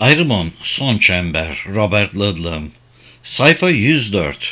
Ayrımon, Son Çember, Robert Ludlum. Sayfa 104.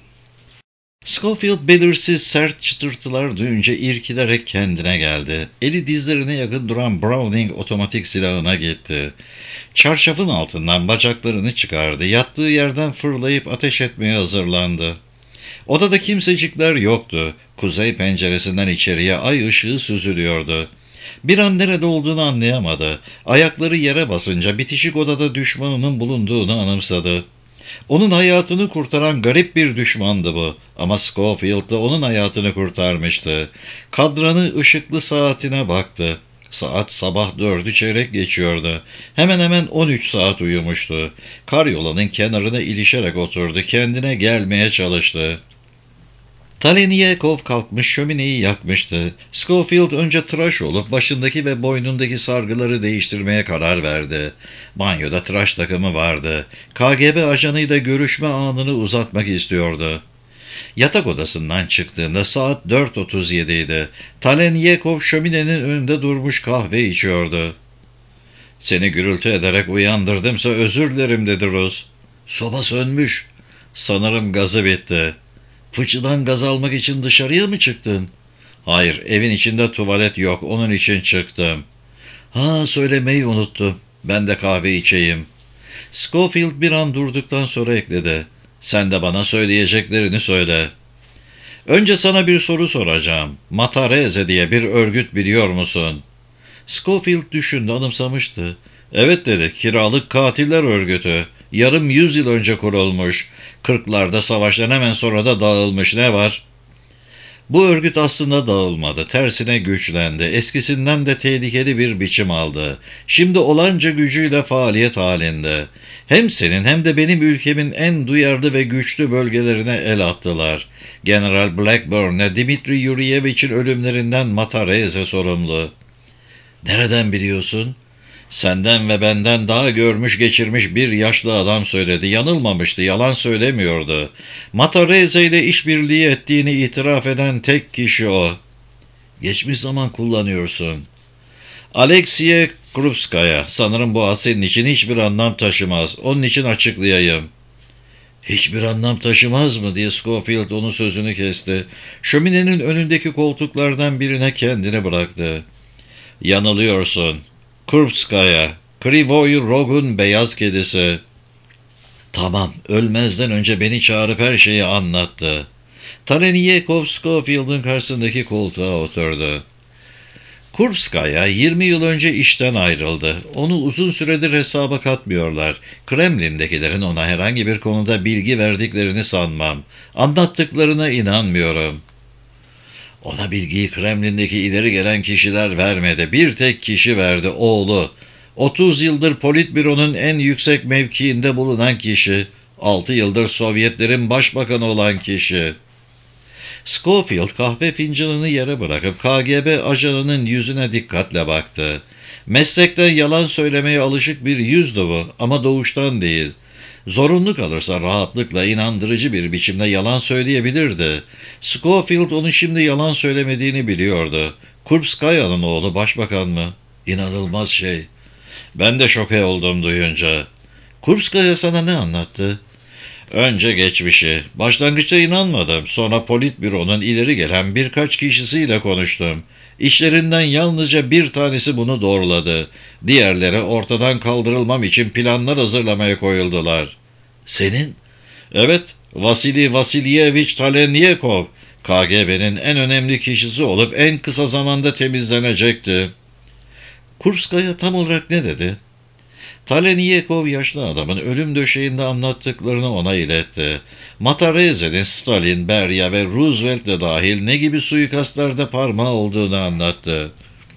Scofield belirsiz sert çıtırtılar duyunca irkilerek kendine geldi. Eli dizlerine yakın duran Browning otomatik silahına gitti. Çarşafın altından bacaklarını çıkardı. Yattığı yerden fırlayıp ateş etmeye hazırlandı. Odada kimsecikler yoktu. Kuzey penceresinden içeriye ay ışığı süzülüyordu. Bir an nerede olduğunu anlayamadı. Ayakları yere basınca bitişik odada düşmanının bulunduğunu anımsadı. Onun hayatını kurtaran garip bir düşmandı bu. Ama Scofield da onun hayatını kurtarmıştı. Kadranı ışıklı saatine baktı. Saat sabah 4'ü çeyrek geçiyordu. Hemen hemen 13 saat uyumuştu. Karyolanın kenarına ilişerek oturdu. Kendine gelmeye çalıştı. Talenikov kalkmış şömineyi yakmıştı. Scofield önce tıraş olup başındaki ve boynundaki sargıları değiştirmeye karar verdi. Banyoda tıraş takımı vardı. KGB ajanıyla görüşme anını uzatmak istiyordu. Yatak odasından çıktığında saat 4:37 idi. Talenikov şöminenin önünde durmuş kahve içiyordu. "Seni gürültü ederek uyandırdımsa özür dilerim," dedi Rus. "Soba sönmüş. Sanırım gazı bitti." "Fıçıdan gaz almak için dışarıya mı çıktın?" "Hayır, evin içinde tuvalet yok, onun için çıktım." "Ha, söylemeyi unuttum. Ben de kahve içeyim." Scofield bir an durduktan sonra ekledi. "Sen de bana söyleyeceklerini söyle." "Önce sana bir soru soracağım. Matareze diye bir örgüt biliyor musun?" Scofield düşündü, anımsamıştı. "Evet," dedi, "kiralık katiller örgütü. Yarım yüzyıl önce kurulmuş. 40'larda savaştan hemen sonra da dağılmış. Ne var?" Bu örgüt aslında dağılmadı. Tersine güçlendi. Eskisinden de tehlikeli bir biçim aldı. Şimdi olanca gücüyle faaliyet halinde. Hem senin hem de benim ülkemin en duyarlı ve güçlü bölgelerine el attılar. General Blackburn'e Dimitri Yurievich'in ölümlerinden Matareze sorumlu. "Nereden biliyorsun?" "Senden ve benden daha görmüş geçirmiş bir yaşlı adam söyledi. Yanılmamıştı, yalan söylemiyordu. Matareze ile işbirliği ettiğini itiraf eden tek kişi o." "Geçmiş zaman kullanıyorsun." "Aleksiye Krupskaya. Sanırım bu senin için hiçbir anlam taşımaz. Onun için açıklayayım." "Hiçbir anlam taşımaz mı?" diye Scofield onun sözünü kesti. Şöminenin önündeki koltuklardan birine kendini bıraktı. "Yanılıyorsun. Krupskaya, Krivoy Rog'un beyaz kedisi." "Tamam, ölmezden önce beni çağırıp her şeyi anlattı." Talenikov Scofield'ın karşısındaki koltuğa oturdu. "Krupskaya 20 yıl önce işten ayrıldı. Onu uzun süredir hesaba katmıyorlar. Kremlin'dekilerin ona herhangi bir konuda bilgi verdiklerini sanmam. Anlattıklarına inanmıyorum." "Ona bilgiyi Kremlin'deki ileri gelen kişiler vermedi. Bir tek kişi verdi, oğlu. 30 yıldır Politbüro'nun en yüksek mevkiinde bulunan kişi. 6 yıldır Sovyetlerin başbakanı olan kişi." Scofield kahve fincanını yere bırakıp KGB ajanının yüzüne dikkatle baktı. Meslekten yalan söylemeye alışık bir yüzdü bu, ama doğuştan değil. Zorunlu kalırsa rahatlıkla inandırıcı bir biçimde yalan söyleyebilirdi. Scofield onun şimdi yalan söylemediğini biliyordu. Krupskaya'nın oğlu başbakan mı? İnanılmaz şey. Ben de şoke oldum duyunca. "Krupskaya sana ne anlattı?" "Önce geçmişi. Başlangıçta inanmadım. Sonra Politbüro'nun ileri gelen birkaç kişisiyle konuştum. İşlerinden yalnızca bir tanesi bunu doğruladı. Diğerleri ortadan kaldırılmam için planlar hazırlamaya koyuldular." "Senin?" "Evet, Vasili Vasilyevich Talenikov. KGB'nin en önemli kişisi olup en kısa zamanda temizlenecekti." "Krupskaya tam olarak ne dedi?" Talenikov yaşlı adamın ölüm döşeğinde anlattıklarını ona iletti. Matareze'nin Stalin, Beria ve Roosevelt'le dahil ne gibi suikastlarda parmağı olduğunu anlattı.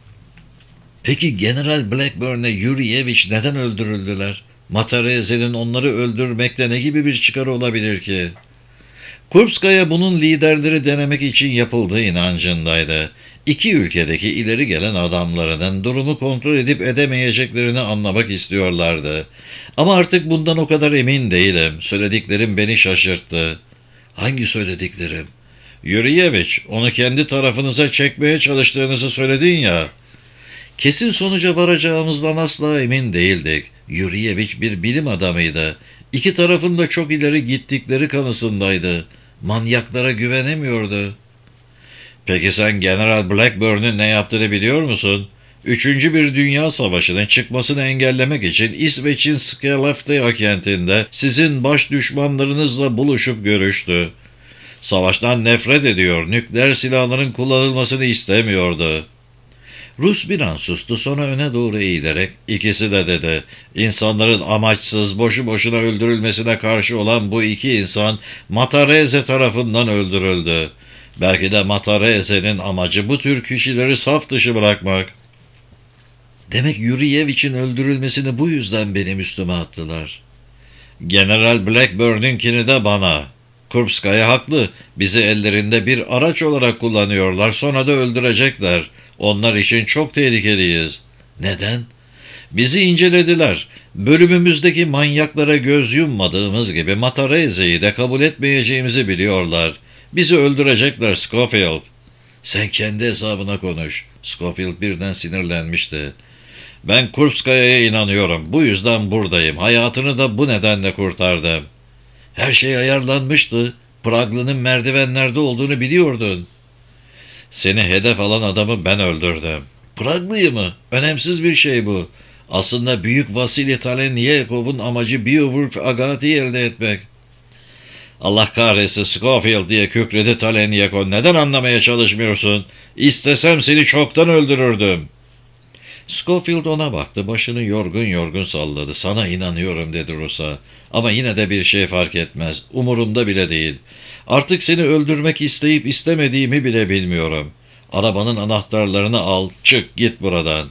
"Peki General Blackburn'e Yurievich neden öldürüldüler? Matareze'nin onları öldürmekte ne gibi bir çıkarı olabilir ki?" Krupskaya bunun liderleri denemek için yapıldığı inancındaydı. İki ülkedeki ileri gelen adamlarının durumu kontrol edip edemeyeceklerini anlamak istiyorlardı. "Ama artık bundan o kadar emin değilim. Söylediklerim beni şaşırttı." "Hangi söylediklerim?" "Yurievich, onu kendi tarafınıza çekmeye çalıştığınızı söyledin ya." Kesin sonuca varacağımızdan asla emin değildik. Yurievich bir bilim adamıydı. İki tarafın da çok ileri gittikleri kanısındaydı. Manyaklara güvenemiyordu. Peki sen General Blackburn'un ne yaptığını biliyor musun? Üçüncü bir dünya savaşının çıkmasını engellemek için İsveç'in Skellefteå kentinde sizin baş düşmanlarınızla buluşup görüştü. Savaştan nefret ediyor, nükleer silahların kullanılmasını istemiyordu. Rus bir an sustu, sonra öne doğru eğilerek ikisi de dedi. İnsanların amaçsız, boşu boşuna öldürülmesine karşı olan bu iki insan Matarese tarafından öldürüldü. Belki de Matarese'nin amacı bu tür kişileri saf dışı bırakmak. Demek Yuriyevich'in öldürülmesini bu yüzden benim üstüme attılar. General Blackburn'unkini de bana. Kurpskaya haklı. Bizi ellerinde bir araç olarak kullanıyorlar. Sonra da öldürecekler. Onlar için çok tehlikeliyiz. Neden? Bizi incelediler. Bölümümüzdeki manyaklara göz yummadığımız gibi Matarese'yi de kabul etmeyeceğimizi biliyorlar. Bizi öldürecekler Scofield. Sen kendi hesabına konuş. Scofield birden sinirlenmişti. Ben Kurpskaya'ya inanıyorum. Bu yüzden buradayım. Hayatını da bu nedenle kurtardım. Her şey ayarlanmıştı. Praglı'nın merdivenlerde olduğunu biliyordun. Seni hedef alan adamı ben öldürdüm. Praglı'yı mı? Önemsiz bir şey bu. Aslında Büyük Vasili Talenyekov'un amacı Beowulf Agati'yi elde etmek. Allah kahretsin Scofield diye kükredi Talenyekov. Neden anlamaya çalışmıyorsun? İstesem seni çoktan öldürürdüm. Scofield ona baktı, başını yorgun yorgun salladı. Sana inanıyorum dedi Rus'a. Ama yine de bir şey fark etmez. Umurumda bile değil. Artık seni öldürmek isteyip istemediğimi bile bilmiyorum. Arabanın anahtarlarını al, çık git buradan.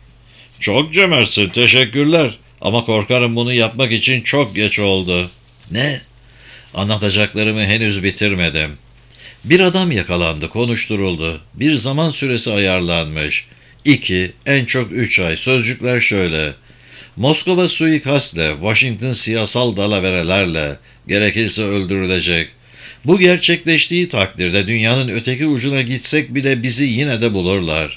Çok cömertsin, teşekkürler. Ama korkarım bunu yapmak için çok geç oldu. Ne? Anlatacaklarımı henüz bitirmedim. Bir adam yakalandı, konuşturuldu. Bir zaman süresi ayarlanmış. 2, en çok 3 ay. Sözcükler şöyle. Moskova suikastle, Washington siyasal dalaverelerle, gerekirse öldürülecek. Bu gerçekleştiği takdirde dünyanın öteki ucuna gitsek bile bizi yine de bulurlar.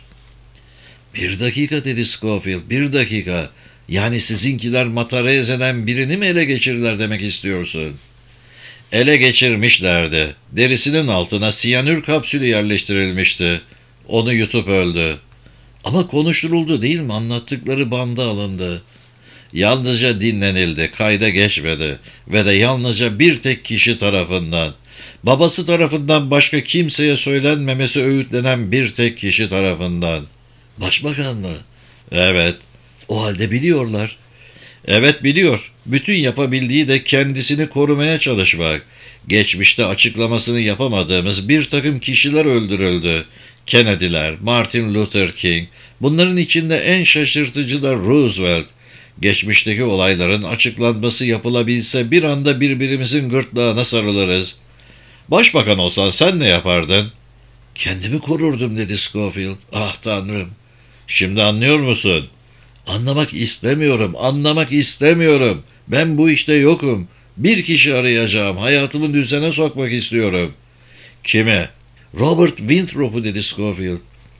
Bir dakika dedi Scofield, bir dakika. Yani sizinkiler Matarese'den birini mi ele geçirdiler demek istiyorsun? Ele geçirmişlerdi. Derisinin altına siyanür kapsülü yerleştirilmişti. Onu yutup öldü. Ama konuşturuldu değil mi? Anlattıkları banda alındı. Yalnızca dinlenildi, kayda geçmedi ve de yalnızca bir tek kişi tarafından. Babası tarafından başka kimseye söylenmemesi öğütlenen bir tek kişi tarafından. Başbakan mı? Evet. O halde biliyorlar. Evet biliyor. Bütün yapabildiği de kendisini korumaya çalışmak. Geçmişte açıklamasını yapamadığımız bir takım kişiler öldürüldü. Kennedy'ler, Martin Luther King, bunların içinde en şaşırtıcı da Roosevelt. Geçmişteki olayların açıklanması yapılabilse bir anda birbirimizin gırtlağına sarılırız. Başbakan olsan sen ne yapardın? Kendimi korurdum dedi Scofield. Ah tanrım. Şimdi anlıyor musun? Anlamak istemiyorum, anlamak istemiyorum. Ben bu işte yokum. Bir kişi arayacağım, hayatımı düzene sokmak istiyorum. Kime? Robert Winthrop'u dedi Scofield.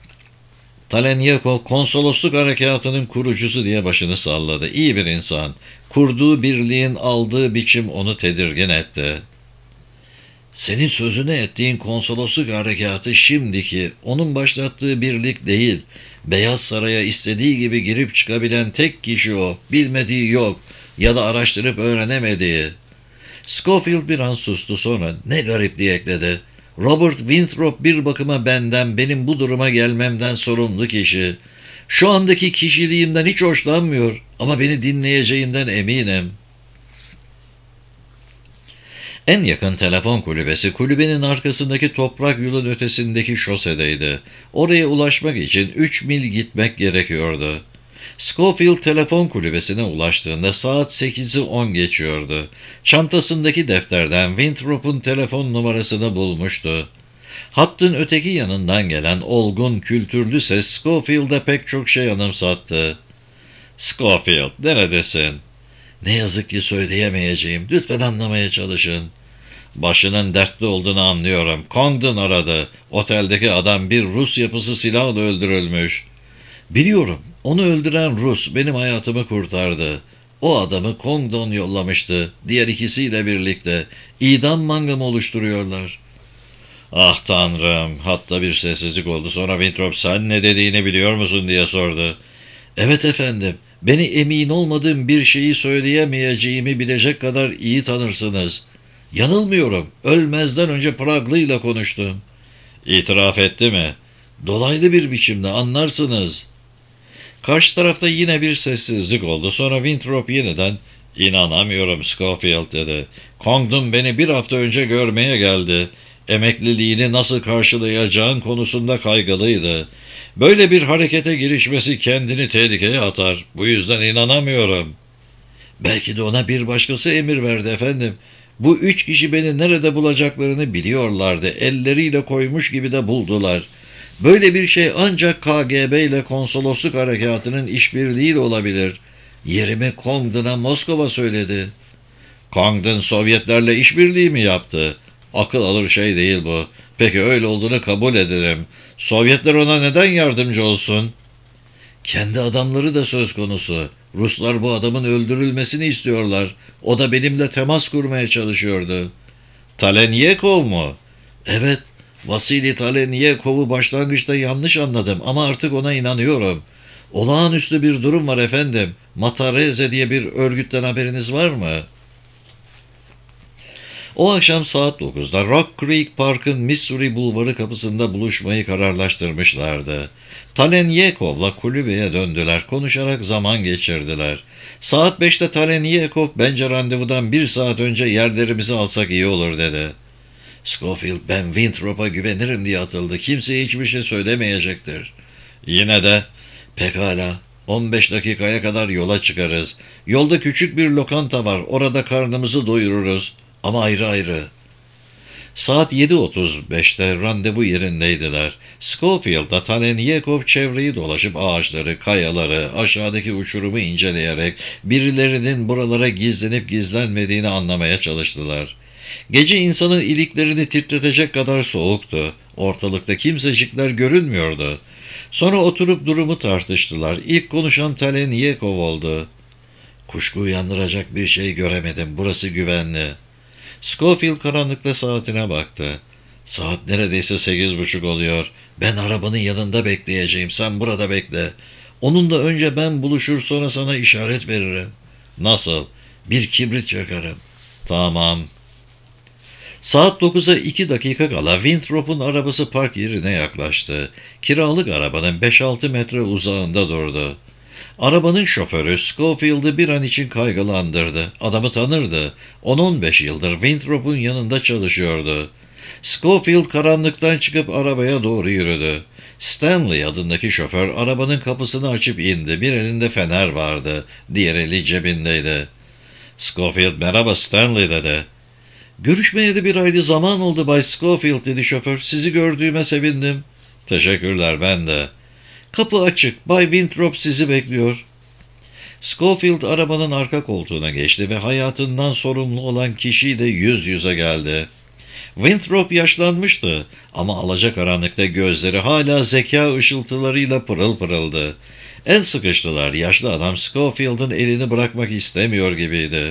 Talenyekov konsolosluk harekatının kurucusu diye başını salladı. İyi bir insan. Kurduğu birliğin aldığı biçim onu tedirgin etti. Senin sözünü ettiğin konsolosluk harekatı şimdiki, onun başlattığı birlik değil. Beyaz Saray'a istediği gibi girip çıkabilen tek kişi o. Bilmediği yok ya da araştırıp öğrenemediği. Scofield bir an sustu, sonra ne garip diye ekledi. Robert Winthrop bir bakıma benden, benim bu duruma gelmemden sorumlu kişi. Şu andaki kişiliğimden hiç hoşlanmıyor ama beni dinleyeceğinden eminim. En yakın telefon kulübesi kulübenin arkasındaki toprak yolun ötesindeki şosedeydi. Oraya ulaşmak için 3 mil gitmek gerekiyordu. Scofield telefon kulübesine ulaştığında saat 8'i 10 geçiyordu. Çantasındaki defterden Winthrop'un telefon numarasını bulmuştu. Hattın öteki yanından gelen olgun, kültürlü ses Scofield'e pek çok şey anımsattı. Scofield, neredesin? Ne yazık ki söyleyemeyeceğim. Lütfen anlamaya çalışın. Başının dertli olduğunu anlıyorum. Congdon aradı. Oteldeki adam bir Rus yapısı silahla öldürülmüş. Biliyorum, onu öldüren Rus benim hayatımı kurtardı. O adamı Kong'dan yollamıştı. Diğer ikisiyle birlikte idam mangımı oluşturuyorlar. Ah tanrım, hatta bir sessizlik oldu. Sonra Winthrop sen ne dediğini biliyor musun diye sordu. Evet efendim, beni emin olmadığım bir şeyi söyleyemeyeceğimi bilecek kadar iyi tanırsınız. Yanılmıyorum, ölmezden önce Praglı'yla konuştum. İtiraf etti mi? Dolaylı bir biçimde anlarsınız. Karşı tarafta yine bir sessizlik oldu. Sonra Winthrop yeniden "İnanamıyorum Scofield" dedi. "Congdon beni bir hafta önce görmeye geldi. Emekliliğini nasıl karşılayacağın konusunda kaygılıydı. Böyle bir harekete girişmesi kendini tehlikeye atar. Bu yüzden inanamıyorum." "Belki de ona bir başkası emir verdi efendim. Bu üç kişi beni nerede bulacaklarını biliyorlardı. Elleriyle koymuş gibi de buldular. Böyle bir şey ancak KGB ile konsolosluk harekatının işbirliğiyle olabilir. Yerimi Congdon'a Moskova söyledi." "Congdon Sovyetlerle işbirliği mi yaptı? Akıl alır şey değil bu. Peki öyle olduğunu kabul ederim. Sovyetler ona neden yardımcı olsun?" "Kendi adamları da söz konusu. Ruslar bu adamın öldürülmesini istiyorlar. O da benimle temas kurmaya çalışıyordu." "Talenyekov mu?" "Evet, Vasili Talenyekov'u başlangıçta yanlış anladım ama artık ona inanıyorum. Olağanüstü bir durum var efendim. Matareze diye bir örgütten haberiniz var mı?" O akşam saat 9'da Rock Creek Park'ın Missouri Bulvarı kapısında buluşmayı kararlaştırmışlardı. Talenyekov'la kulübeye döndüler, konuşarak zaman geçirdiler. Saat 5'te Talenyekov, "Bence randevudan bir saat önce yerlerimizi alsak iyi olur" dedi. Scofield, "Ben Winthrop'a güvenirim" diye atıldı. "Kimseye hiçbir şey söylemeyecektir." "Yine de." "Pekala. 15 dakikaya kadar yola çıkarız. Yolda küçük bir lokanta var. Orada karnımızı doyururuz. Ama ayrı ayrı." Saat 7.35'te randevu yerindeydiler. Scofield'da Talenyekov çevreyi dolaşıp ağaçları, kayaları, aşağıdaki uçurumu inceleyerek birilerinin buralara gizlenip gizlenmediğini anlamaya çalıştılar. Gece insanın iliklerini titretecek kadar soğuktu. Ortalıkta kimsecikler görünmüyordu. Sonra oturup durumu tartıştılar. İlk konuşan Talenyekov oldu. "Kuşku uyandıracak bir şey göremedim. Burası güvenli." Scofield karanlıkta saatine baktı. "Saat neredeyse 8.30 oluyor. Ben arabanın yanında bekleyeceğim. Sen burada bekle. Onunla önce ben buluşur, sonra sana işaret veririm." "Nasıl?" "Bir kibrit yakarım." "Tamam." Saat 9'a 2 dakika kala Winthrop'un arabası park yerine yaklaştı. Kiralık arabanın 5-6 metre uzağında durdu. Arabanın şoförü Scofield'ı bir an için kaygılandırdı. Adamı tanırdı. 10-15 yıldır Winthrop'un yanında çalışıyordu. Scofield karanlıktan çıkıp arabaya doğru yürüdü. Stanley adındaki şoför arabanın kapısını açıp indi. Bir elinde fener vardı. Diğer eli cebindeydi. Scofield, "Merhaba Stanley" dedi. "Görüşmeyeli bir aylık zaman oldu Bay Scofield" dedi şoför. "Sizi gördüğüme sevindim." "Teşekkürler, ben de." "Kapı açık. Bay Winthrop sizi bekliyor." Scofield arabanın arka koltuğuna geçti ve hayatından sorumlu olan kişiyle yüz yüze geldi. Winthrop yaşlanmıştı ama alacakaranlıkta gözleri hala zeka ışıltılarıyla pırıl pırıldı. El sıkıştılar. Yaşlı adam Scofield'ın elini bırakmak istemiyor gibiydi.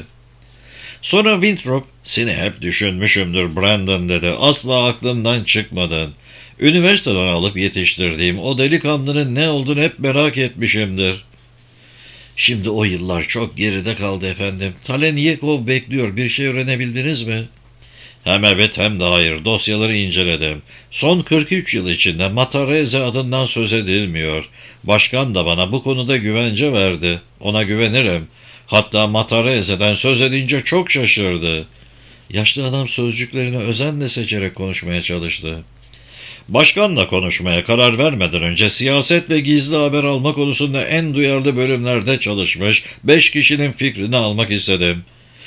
Sonra Winthrop, "Seni hep düşünmüşümdür Brandon" dedi. "Asla aklımdan çıkmadın. Üniversiteden alıp yetiştirdiğim o delikanlının ne olduğunu hep merak etmişimdir." "Şimdi o yıllar çok geride kaldı efendim. Talenyekov bekliyor. Bir şey öğrenebildiniz mi?" "Hem evet hem de hayır. Dosyaları inceledim. Son 43 yıl içinde Matareze adından söz edilmiyor. Başkan da bana bu konuda güvence verdi. Ona güvenirim. Hatta Matareze'den söz edince çok şaşırdı." Yaşlı adam sözcüklerini özenle seçerek konuşmaya çalıştı. "Başkanla konuşmaya karar vermeden önce siyaset ve gizli haber alma konusunda en duyarlı bölümlerde çalışmış 5 kişinin fikrini almak istedim.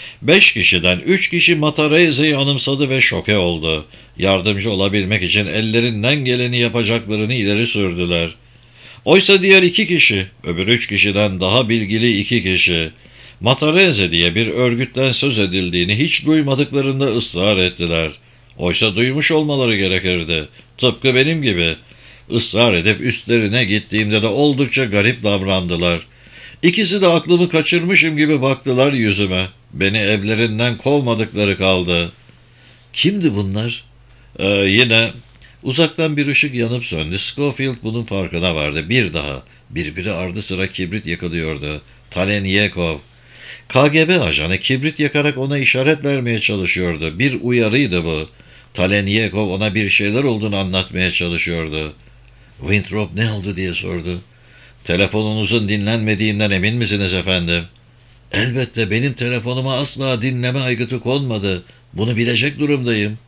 5 kişiden 3 kişi Matareze'yi anımsadı ve şoke oldu. Yardımcı olabilmek için ellerinden geleni yapacaklarını ileri sürdüler. Oysa diğer 2 kişi, öbür 3 kişiden daha bilgili 2 kişi, Matareze diye bir örgütten söz edildiğini hiç duymadıklarında ısrar ettiler. Oysa duymuş olmaları gerekirdi. Tıpkı benim gibi. Israr edip üstlerine gittiğimde de oldukça garip davrandılar. İkisi de aklımı kaçırmışım gibi baktılar yüzüme. Beni evlerinden kovmadıkları kaldı. Kimdi bunlar? Yine uzaktan bir ışık yanıp söndü. Scofield bunun farkına vardı. Bir daha. Birbiri ardı sıra kibrit yakılıyordu. Talenyekov. KGB ajanı kibrit yakarak ona işaret vermeye çalışıyordu. Bir uyarıydı bu. Talenyekov ona bir şeyler olduğunu anlatmaya çalışıyordu. Winthrop ne oldu diye sordu. Telefonunuzun dinlenmediğinden emin misiniz efendim? Elbette benim telefonuma asla dinleme aygıtı konmadı. Bunu bilecek durumdayım.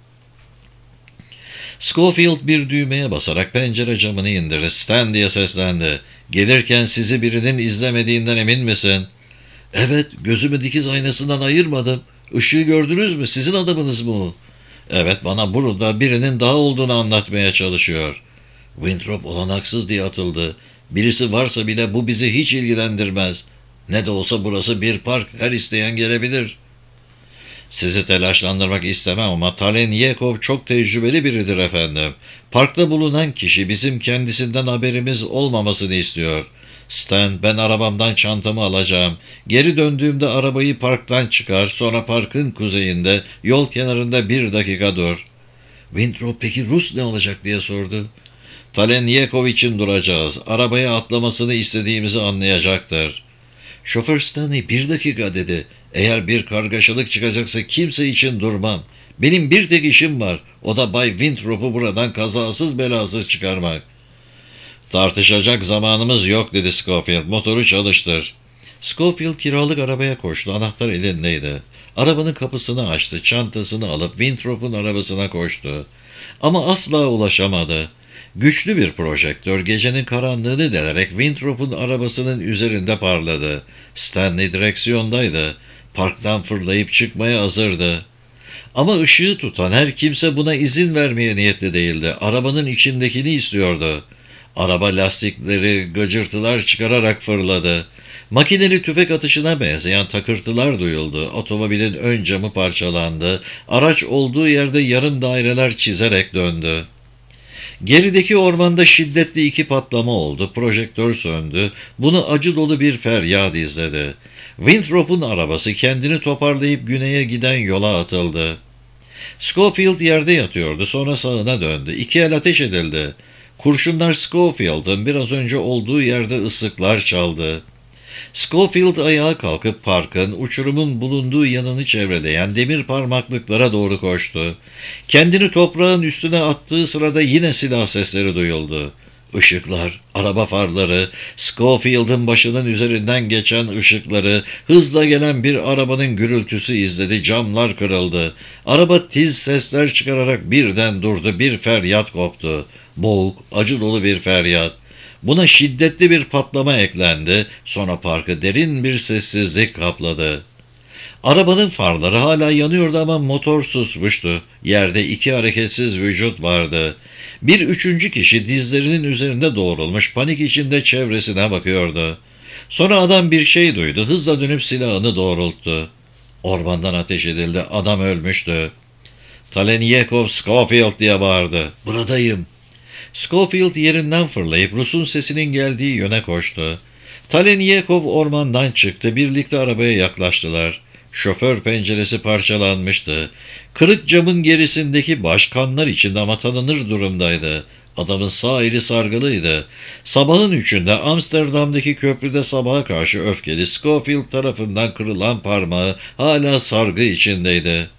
Scofield bir düğmeye basarak pencere camını indirdi. Stan diye seslendi. Gelirken sizi birinin izlemediğinden emin misin? Evet, gözümü dikiz aynasından ayırmadım. Işığı gördünüz mü? Sizin adamınız mı o? Evet, bana burada birinin daha olduğunu anlatmaya çalışıyor. Winthrop olanaksız diye atıldı. Birisi varsa bile bu bizi hiç ilgilendirmez. Ne de olsa burası bir park, her isteyen gelebilir. Sizi telaşlandırmak istemem ama Talenyekov çok tecrübeli biridir efendim. Parkta bulunan kişi bizim kendisinden haberimiz olmamasını istiyor. Stan, ben arabamdan çantamı alacağım. Geri döndüğümde arabayı parktan çıkar, sonra parkın kuzeyinde, yol kenarında 1 dakika dur. Winthrop peki Rus ne olacak diye sordu. Talenyekov için duracağız. Arabaya atlamasını istediğimizi anlayacaktır. Şoför Stanley 1 dakika dedi. Eğer bir kargaşalık çıkacaksa kimse için durmam. Benim bir tek işim var. O da Bay Winthrop'u buradan kazasız belasız çıkarmak. Tartışacak zamanımız yok dedi Scofield. Motoru çalıştır. Scofield kiralık arabaya koştu. Anahtar elindeydi. Arabanın kapısını açtı. Çantasını alıp Winthrop'un arabasına koştu. Ama asla ulaşamadı. Güçlü bir projektör gecenin karanlığını delerek Winthrop'un arabasının üzerinde parladı. Stanley direksiyondaydı. Parktan fırlayıp çıkmaya hazırdı. Ama ışığı tutan her kimse buna izin vermeye niyetli değildi. Arabanın içindekini istiyordu. Araba lastikleri gıcırtılar çıkararak fırladı. Makineli tüfek atışına benzeyen takırtılar duyuldu. Otomobilin ön camı parçalandı. Araç olduğu yerde yarım daireler çizerek döndü. Gerideki ormanda şiddetli 2 patlama oldu. Projektör söndü. Bunu acı dolu bir feryat izledi. Winthrop'un arabası kendini toparlayıp güneye giden yola atıldı. Scofield yerde yatıyordu. Sonra sağına döndü. 2 el ateş edildi. Kurşunlar Scofield'ın biraz önce olduğu yerde ıslıklar çaldı. Scofield ayağa kalkıp parkın, uçurumun bulunduğu yanını çevreleyen demir parmaklıklara doğru koştu. Kendini toprağın üstüne attığı sırada yine silah sesleri duyuldu. Işıklar, araba farları, Scofield'ın başının üzerinden geçen ışıkları, hızla gelen bir arabanın gürültüsü izledi, camlar kırıldı. Araba tiz sesler çıkararak birden durdu, bir feryat koptu. Boğuk, acı dolu bir feryat. Buna şiddetli bir patlama eklendi, sonra parkı derin bir sessizlik kapladı. Arabanın farları hala yanıyordu ama motor susmuştu. Yerde 2 hareketsiz vücut vardı. Bir üçüncü kişi dizlerinin üzerinde doğrulmuş, panik içinde çevresine bakıyordu. Sonra adam bir şey duydu, hızla dönüp silahını doğrulttu. Ormandan ateş edildi, adam ölmüştü. Talenyekov Scofield diye bağırdı. Buradayım. Scofield yerinden fırlayıp Rus'un sesinin geldiği yöne koştu. Talenyekov ormandan çıktı. Birlikte arabaya yaklaştılar. Şoför penceresi parçalanmıştı. Kırık camın gerisindeki baş kanlar içinde ama tanınır durumdaydı. Adamın sağ eli sargılıydı. Sabahın 3'ünde Amsterdam'daki köprüde sabaha karşı öfkeli Scofield tarafından kırılan parmağı hala sargı içindeydi.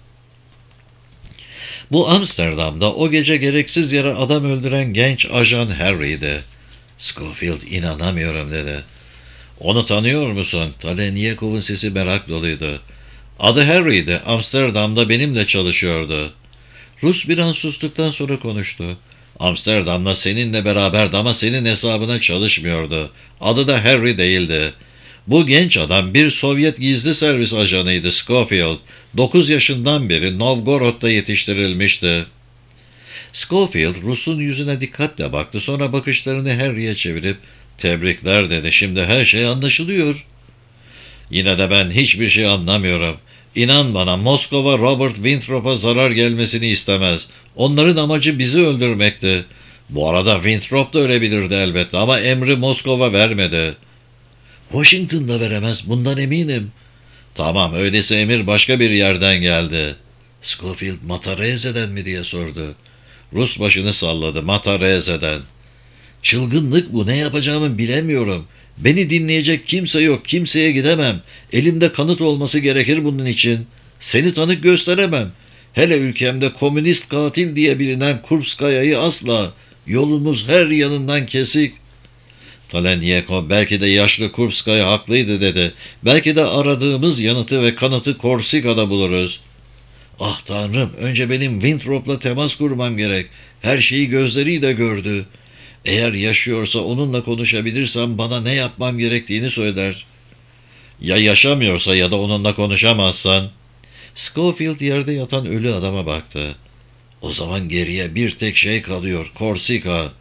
Bu Amsterdam'da o gece gereksiz yere adam öldüren genç ajan Harry'di. Scofield inanamıyorum dedi. Onu tanıyor musun? Talenyekov'un sesi merak doluydu. Adı Harry'di. Amsterdam'da benimle çalışıyordu. Rus bir an sustuktan sonra konuştu. Amsterdam'da seninle beraberdi ama senin hesabına çalışmıyordu. Adı da Harry değildi. Bu genç adam bir Sovyet gizli servis ajanıydı Scofield. 9 yaşından beri Novgorod'da yetiştirilmişti. Scofield Rus'un yüzüne dikkatle baktı, sonra bakışlarını Harry'e çevirip tebrikler dedi, şimdi her şey anlaşılıyor. Yine de ben hiçbir şey anlamıyorum. İnan bana, Moskova Robert Winthrop'a zarar gelmesini istemez. Onların amacı bizi öldürmekti. Bu arada Winthrop da ölebilirdi elbette ama emri Moskova vermedi. Washington'da veremez, bundan eminim. Tamam, öyleyse emir başka bir yerden geldi. Schofield Matarese'den mi diye sordu. Rus başını salladı. Matarese'den. Çılgınlık bu, ne yapacağımı bilemiyorum. Beni dinleyecek kimse yok, kimseye gidemem. Elimde kanıt olması gerekir bunun için. Seni tanık gösteremem. Hele ülkemde komünist katil diye bilinen Krupskaya'yı asla. Yolumuz her yanından kesik. Talenyeko belki de yaşlı Krupskaya haklıydı dedi. Belki de aradığımız yanıtı ve kanıtı Korsika'da buluruz. Ah tanrım, önce benim Winthrop'la temas kurmam gerek. Her şeyi gözleriyle gördü. Eğer yaşıyorsa onunla konuşabilirsem bana ne yapmam gerektiğini söyler. Ya yaşamıyorsa ya da onunla konuşamazsan? Schofield yerde yatan ölü adama baktı. O zaman geriye bir tek şey kalıyor, Korsika.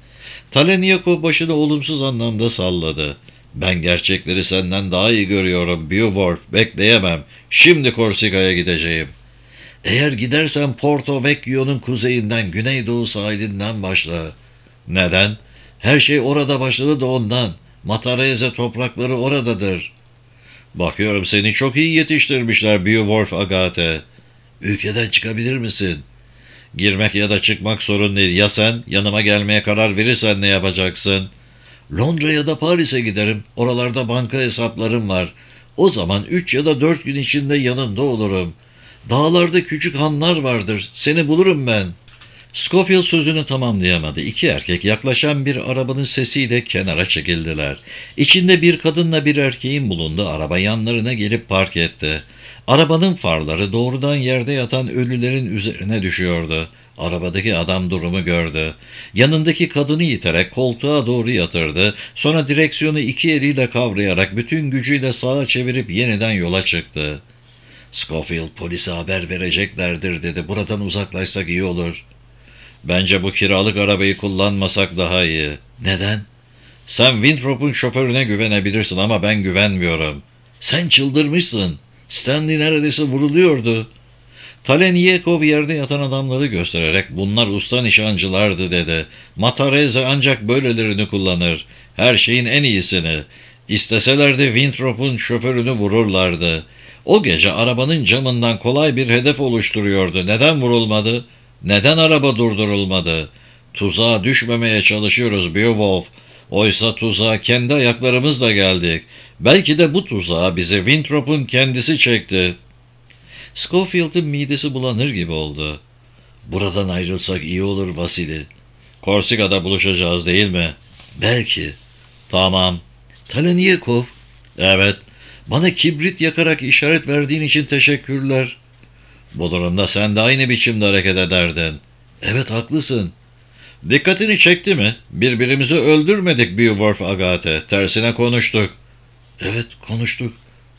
Talenyeko başını olumsuz anlamda salladı. Ben gerçekleri senden daha iyi görüyorum, Beowulf, bekleyemem. Şimdi Korsika'ya gideceğim. Eğer gidersen Porto Vecchio'nun kuzeyinden, güneydoğu sahilinden başla. Neden? Her şey orada başladı da ondan. Matarese toprakları oradadır. Bakıyorum seni çok iyi yetiştirmişler Beowulf Agate. Ülkeden çıkabilir misin? Girmek ya da çıkmak sorun değil. Ya sen yanıma gelmeye karar verirsen ne yapacaksın? Londra ya da Paris'e giderim. Oralarda banka hesaplarım var. O zaman 3 ya da 4 gün içinde yanında olurum. Dağlarda küçük hanlar vardır. Seni bulurum ben. Scofield sözünü tamamlayamadı. İki erkek yaklaşan bir arabanın sesiyle kenara çekildiler. İçinde bir kadınla bir erkeğin bulunduğu araba yanlarına gelip park etti. Arabanın farları doğrudan yerde yatan ölülerin üzerine düşüyordu. Arabadaki adam durumu gördü. Yanındaki kadını iterek koltuğa doğru yatırdı. Sonra direksiyonu iki eliyle kavrayarak bütün gücüyle sağa çevirip yeniden yola çıktı. Scofield polise haber vereceklerdir dedi. Buradan uzaklaşsak iyi olur. Bence bu kiralık arabayı kullanmasak daha iyi. Neden? Sen Winthrop'un şoförüne güvenebilirsin ama ben güvenmiyorum. Sen çıldırmışsın. Stanley neredeyse vuruluyordu. Talenyekov yerde yatan adamları göstererek bunlar usta nişancılardı dedi. Matarese ancak böylelerini kullanır. Her şeyin en iyisini. İsteselerdi Winthrop'un şoförünü vururlardı. O gece arabanın camından kolay bir hedef oluşturuyordu. Neden vurulmadı? Neden araba durdurulmadı? Tuzağa düşmemeye çalışıyoruz Beowulf. Oysa tuzağa kendi ayaklarımızla geldik. Belki de bu tuzağa bizi Winthrop'un kendisi çekti. Schofield'ın midesi bulanır gibi oldu. Buradan ayrılsak iyi olur Vasili. Korsika'da buluşacağız değil mi? Belki. Tamam. Talenyekov. Evet. Bana kibrit yakarak işaret verdiğin için teşekkürler. Bu durumda sen de aynı biçimde hareket ederdin. Evet haklısın. Dikkatini çekti mi? Birbirimizi öldürmedik Beowulf Agate. Tersine konuştuk. Evet konuştuk.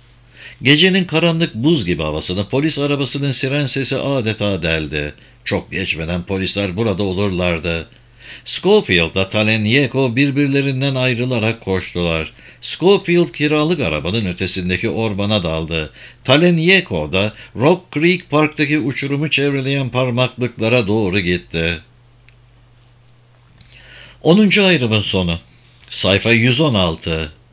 Gecenin karanlık buz gibi havasını polis arabasının siren sesi adeta deldi. Çok geçmeden polisler burada olurlardı. Schofield'la Talenyeko birbirlerinden ayrılarak koştular. Schofield kiralık arabanın ötesindeki ormana daldı. Talenyeko da Rock Creek Park'taki uçurumu çevreleyen parmaklıklara doğru gitti. 10. ayrımın sonu. Sayfa 116.